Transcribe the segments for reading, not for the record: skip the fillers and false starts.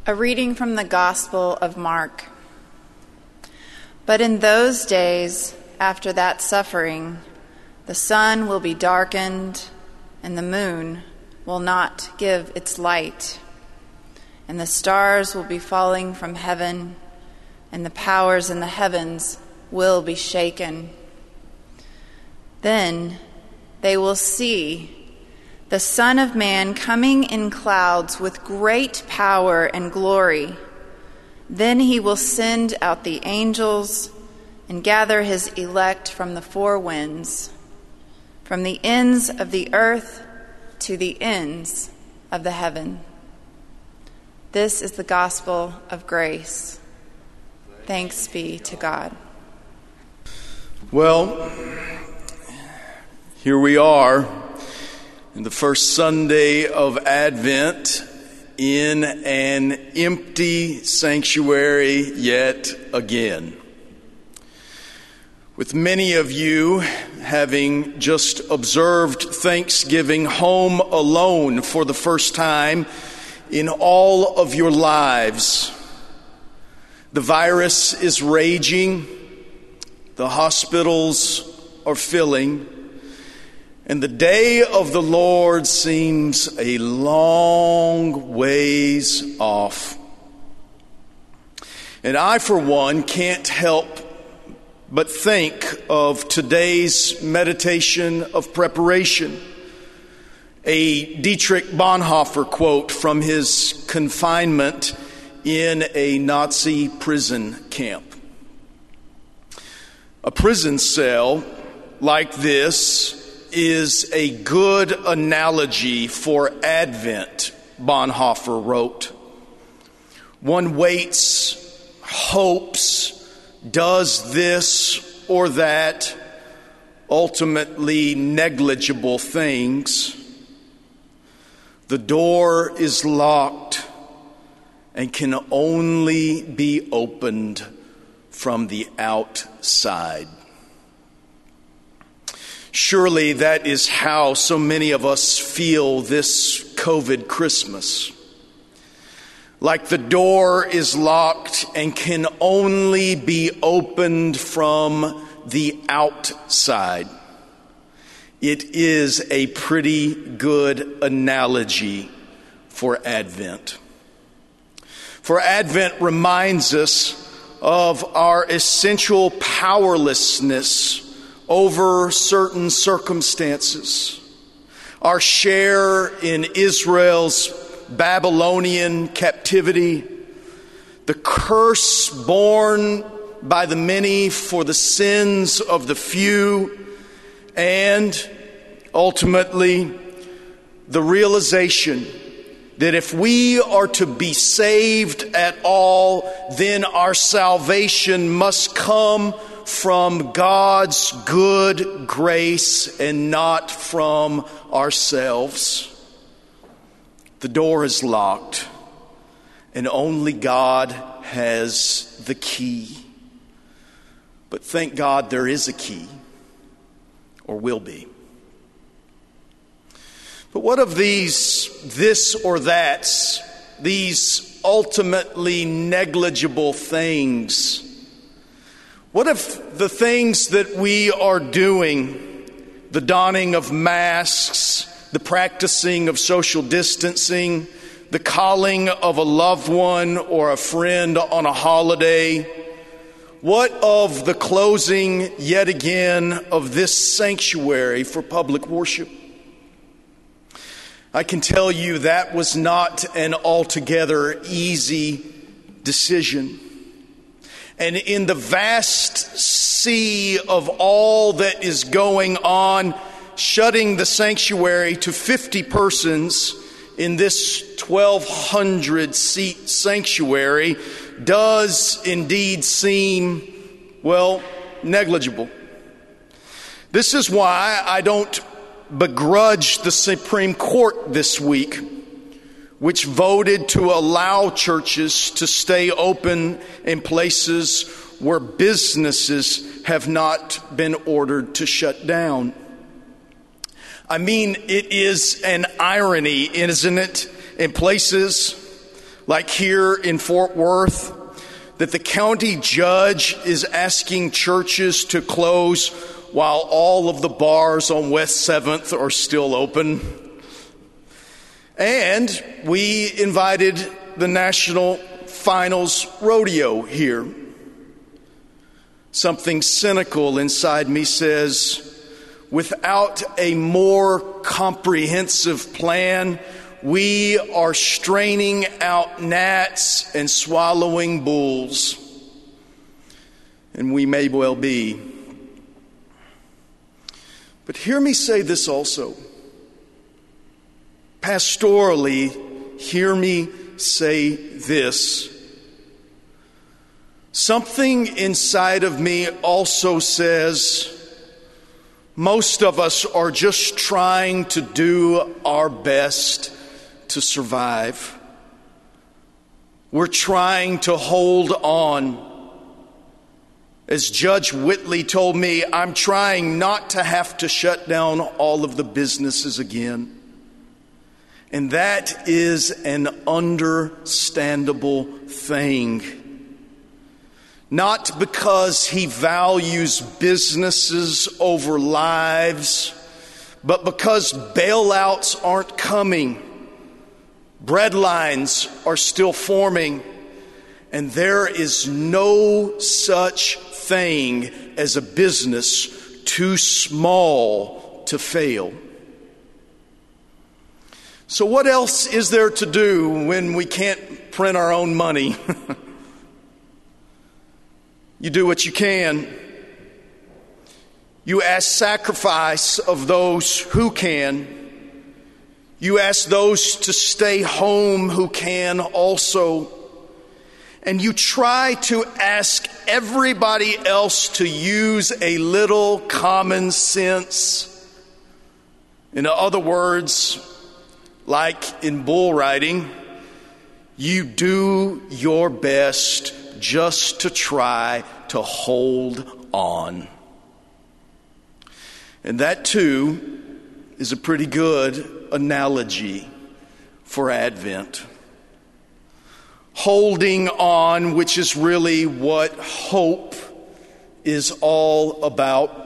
A reading from the Gospel of Mark. But in those days, after that suffering, the sun will be darkened, and the moon will not give its light, and the stars will be falling from heaven, and the powers in the heavens will be shaken. Then they will see the Son of Man coming in clouds with great power and glory. Then he will send out the angels and gather his elect from the four winds, from the ends of the earth to the ends of the heaven. This is the gospel of grace. Thanks be to God. Well, here we are in the first Sunday of Advent in an empty sanctuary yet again. With many of you having just observed Thanksgiving home alone for the first time in all of your lives. The virus is raging, the hospitals are filling, and the day of the Lord seems a long ways off. And I, for one, can't help but think of today's meditation of preparation. A Dietrich Bonhoeffer quote from his confinement in a Nazi prison camp. A prison cell like this is a good analogy for Advent, Bonhoeffer wrote. One waits, hopes, does this or that, ultimately negligible things. The door is locked and can only be opened from the outside. Surely that is how so many of us feel this COVID Christmas. Like the door is locked and can only be opened from the outside. It is a pretty good analogy for Advent. For Advent reminds us of our essential powerlessness over certain circumstances. Our share in Israel's Babylonian captivity, the curse borne by the many for the sins of the few, and ultimately the realization that if we are to be saved at all, then our salvation must come from God's good grace and not from ourselves. The door is locked, and only God has the key. But thank God there is a key, or will be. But what of this or that's, these ultimately negligible things? What if the things that we are doing, the donning of masks, the practicing of social distancing, the calling of a loved one or a friend on a holiday, what of the closing yet again of this sanctuary for public worship? I can tell you that was not an altogether easy decision. And in the vast sea of all that is going on, shutting the sanctuary to 50 persons in this 1,200 seat sanctuary does indeed seem, well, negligible. This is why I don't begrudge the Supreme Court this week, which voted to allow churches to stay open in places where businesses have not been ordered to shut down. I mean, it is an irony, isn't it? In places like here in Fort Worth, that the county judge is asking churches to close while all of the bars on West 7th are still open. And we invited the National Finals Rodeo here. Something cynical inside me says, without a more comprehensive plan, we are straining out gnats and swallowing bulls. And we may well be. But hear me say this also. Pastorally, hear me say this. Something inside of me also says, most of us are just trying to do our best to survive. We're trying to hold on. As Judge Whitley told me, I'm trying not to have to shut down all of the businesses again. And that is an understandable thing. Not because he values businesses over lives, but because bailouts aren't coming. Bread lines are still forming, and there is no such thing as a business too small to fail. So what else is there to do when we can't print our own money? You do what you can. You ask sacrifice of those who can. You ask those to stay home who can also. And you try to ask everybody else to use a little common sense. In other words, like in bull riding, you do your best just to try to hold on. And that too is a pretty good analogy for Advent. Holding on, which is really what hope is all about.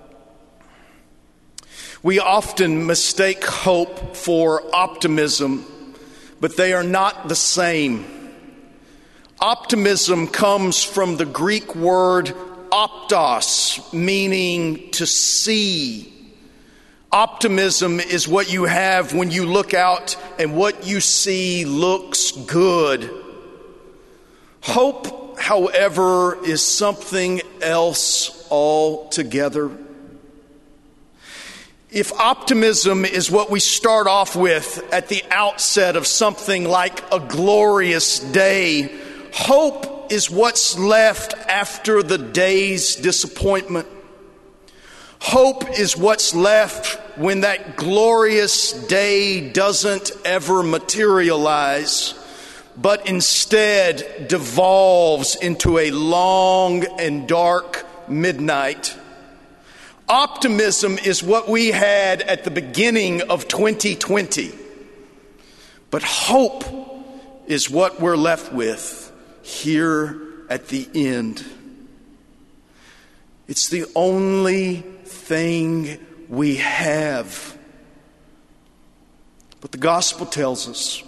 We often mistake hope for optimism, but they are not the same. Optimism comes from the Greek word optos, meaning to see. Optimism is what you have when you look out and what you see looks good. Hope, however, is something else altogether. If optimism is what we start off with at the outset of something like a glorious day, hope is what's left after the day's disappointment. Hope is what's left when that glorious day doesn't ever materialize, but instead devolves into a long and dark midnight. Optimism is what we had at the beginning of 2020, but hope is what we're left with here at the end. It's the only thing we have. But the gospel tells us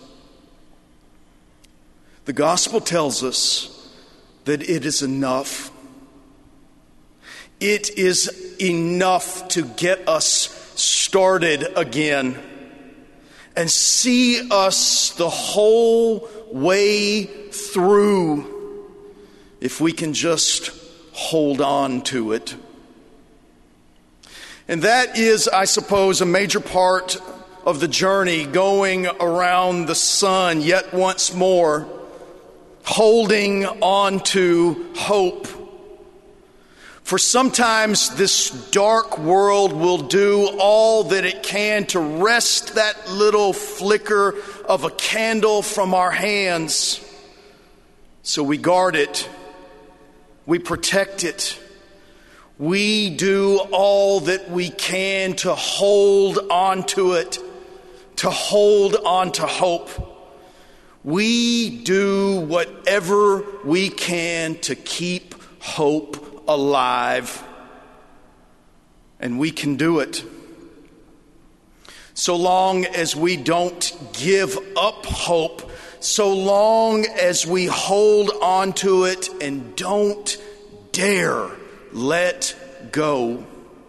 that it is enough. It is enough to get us started again and see us the whole way through if we can just hold on to it. And that is, I suppose, a major part of the journey, going around the sun yet once more, holding on to hope. For sometimes this dark world will do all that it can to wrest that little flicker of a candle from our hands. So we guard it. We protect it. We do all that we can to hold on to it, to hold on to hope. we do whatever we can to keep hope alive. And we can do it. So long as we don't give up hope, so long as we hold on to it and don't dare let go.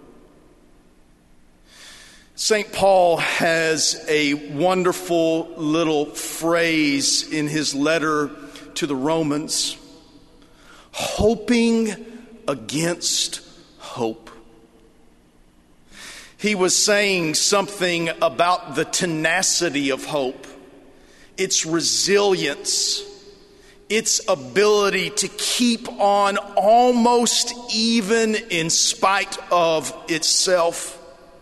St. Paul has a wonderful little phrase in his letter to the Romans: hoping against hope. He was saying something about the tenacity of hope, its resilience, its ability to keep on almost even in spite of itself.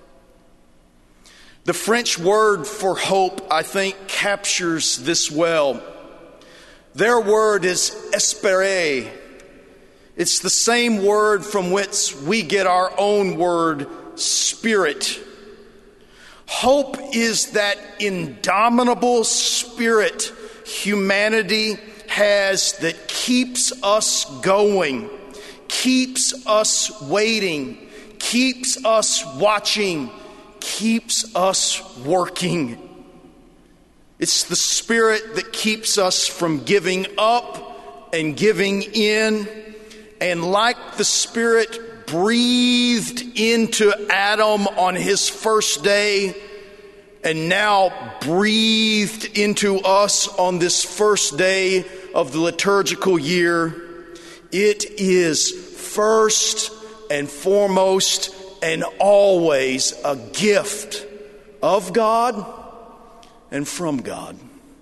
The French word for hope, I think, captures this well. Their word is espérer. It's the same word from which we get our own word, spirit. Hope is that indomitable spirit humanity has that keeps us going, keeps us waiting, keeps us watching, keeps us working. It's the spirit that keeps us from giving up and giving in. And like the Spirit breathed into Adam on his first day, and now breathed into us on this first day of the liturgical year, it is first and foremost and always a gift of God and from God.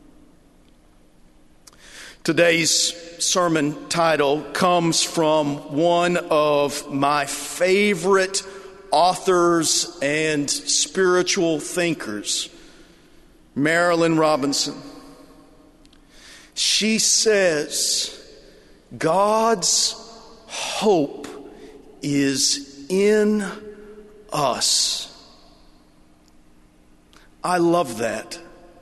Today's sermon title comes from one of my favorite authors and spiritual thinkers, Marilynne Robinson. She says, God's hope is in us. I love that.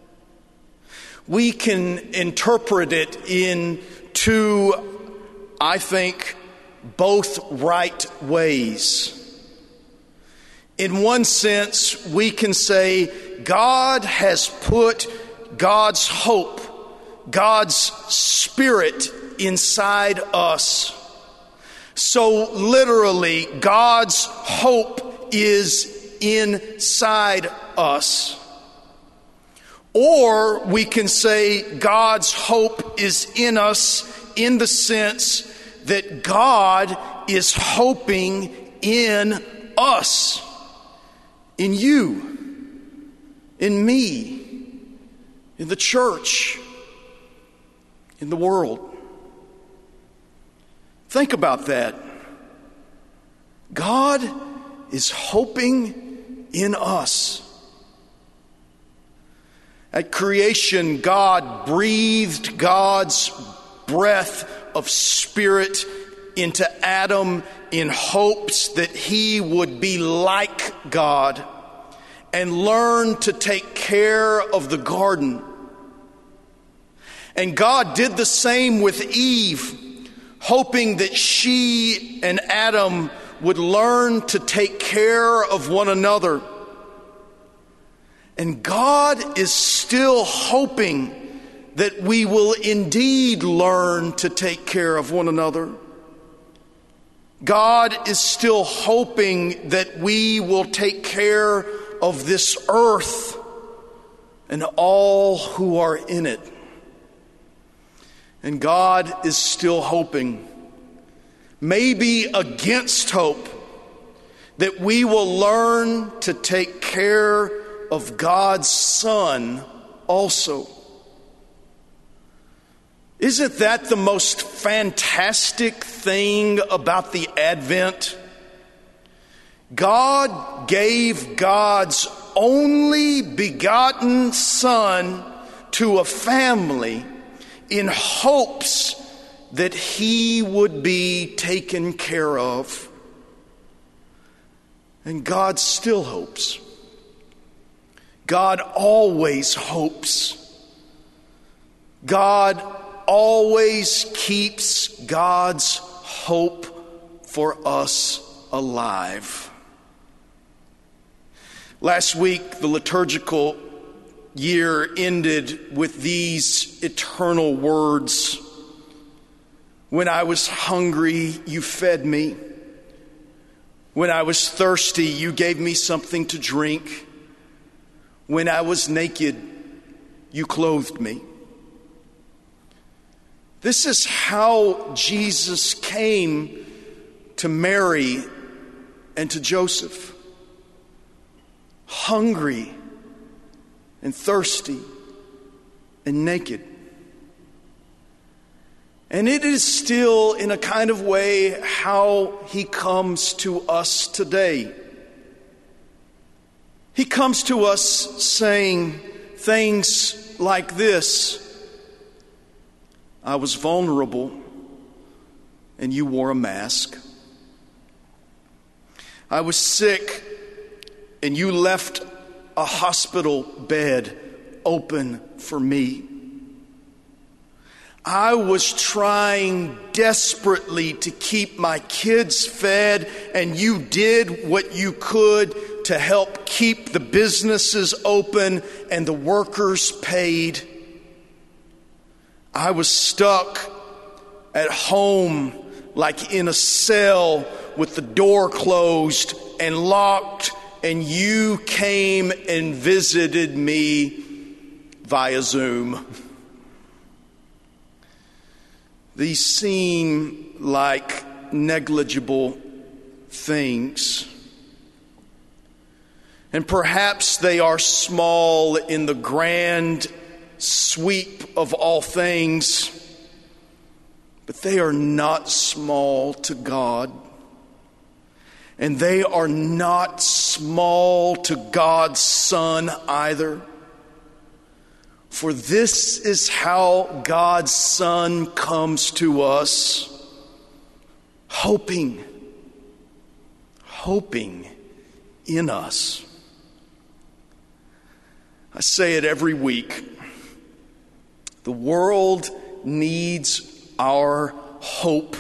We can interpret it in two, I think, both right ways. In one sense, we can say God has put God's hope, God's Spirit inside us. So literally, God's hope is inside us. Or we can say God's hope is in us in the sense that God is hoping in us, in you, in me, in the church, in the world. Think about that. God is hoping in us. At creation, God breathed God's breath of spirit into Adam in hopes that he would be like God and learn to take care of the garden. And God did the same with Eve, hoping that she and Adam would learn to take care of one another. And God is still hoping that we will indeed learn to take care of one another. God is still hoping that we will take care of this earth and all who are in it. And God is still hoping, maybe against hope, that we will learn to take care of God's Son also. Isn't that the most fantastic thing about the Advent? God gave God's only begotten Son to a family in hopes that he would be taken care of. And God still hopes. God always hopes God always keeps God's hope for us alive. Last week, the liturgical year ended with these eternal words. When I was hungry, you fed me. When I was thirsty, you gave me something to drink. When I was naked, you clothed me. This is how Jesus came to Mary and to Joseph. Hungry and thirsty and naked. And it is still, in a kind of way, how he comes to us today. He comes to us saying things like this: I was vulnerable and you wore a mask. I was sick and you left a hospital bed open for me. I was trying desperately to keep my kids fed, and you did what you could to help keep the businesses open and the workers paid. I was stuck at home like in a cell with the door closed and locked, and you came and visited me via Zoom. These seem like negligible things. And perhaps they are small in the grand sweep of all things, but they are not small to God. And they are not small to God's Son either. For this is how God's Son comes to us, hoping in us. I say it every week. The world needs our hope.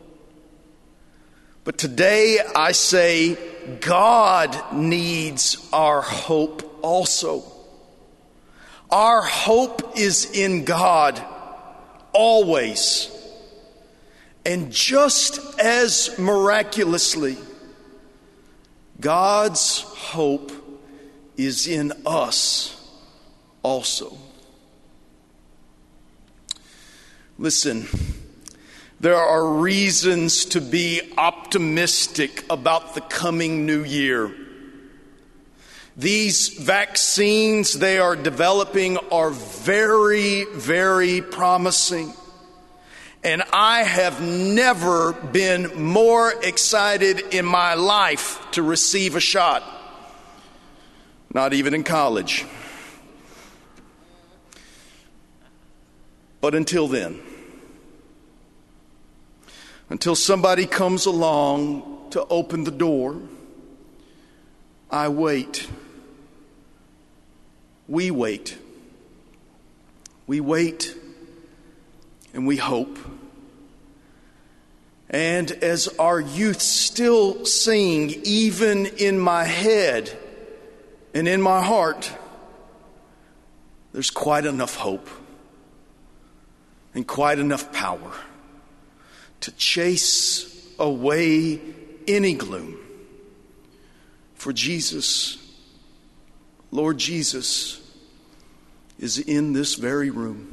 But today I say God needs our hope also. Our hope is in God, always. And just as miraculously, God's hope is in us also. Listen, there are reasons to be optimistic about the coming new year. These vaccines they are developing are very, very promising. And I have never been more excited in my life to receive a shot. Not even in college. But until then, until somebody comes along to open the door, I wait. We wait. We wait and we hope. And as our youth still sing, even in my head and in my heart, there's quite enough hope and quite enough power to chase away any gloom. For Jesus, Lord Jesus, is in this very room.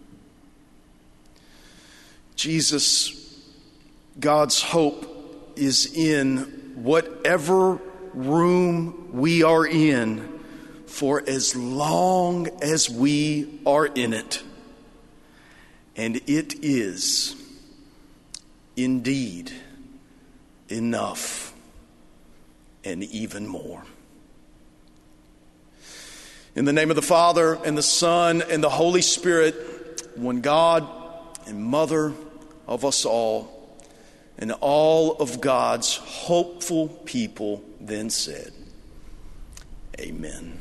Jesus, God's hope is in whatever room we are in for as long as we are in it. And it is indeed enough and even more. In the name of the Father, and the Son, and the Holy Spirit, one God and Mother of us all, and all of God's hopeful people then said, Amen.